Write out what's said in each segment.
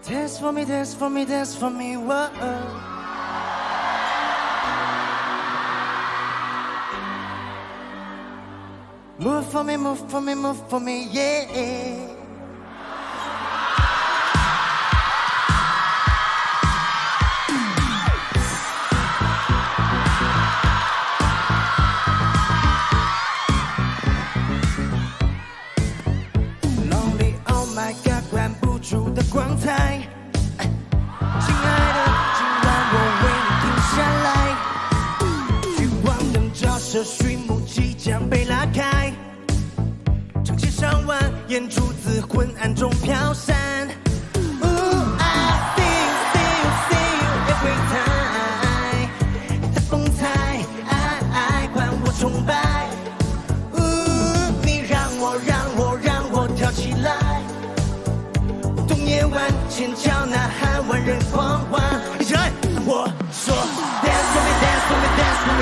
Dance for me, dance for me, dance for me, whoa. Move for me, move for me, move for me, yeah. Lonely, oh my God， 关不住的光彩。亲爱的，今晚我为你停下来。聚光灯照射，序幕即将被拉开。成千上万眼珠子昏暗中飘散。Ooh, I see you, see you, see you every time。你的风采，爱换我崇拜。你让我跳起来。舞动夜晚，千叫呐喊，万人狂欢。一起来，我说 Dance for me, dance for me, dance for me，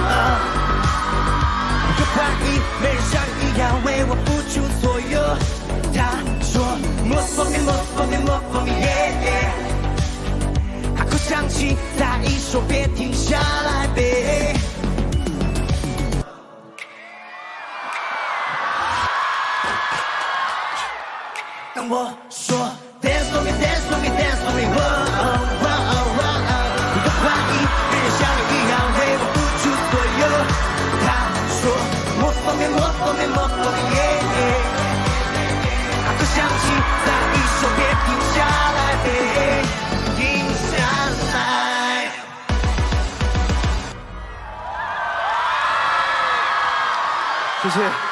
有怀疑，没人像你一样为我付出所有。他说 Move for me, move for me, move for me, yeah。海哭响起，再一首别停下来 ，baby。当我说 Dance for me, dance for me, dance for me， 你的怀疑，没人像你一样为我付出所有。他说 Move for me, move for me, move for me， yeah。海哭响起，再一首别停下来 ，baby， 停下来。谢谢。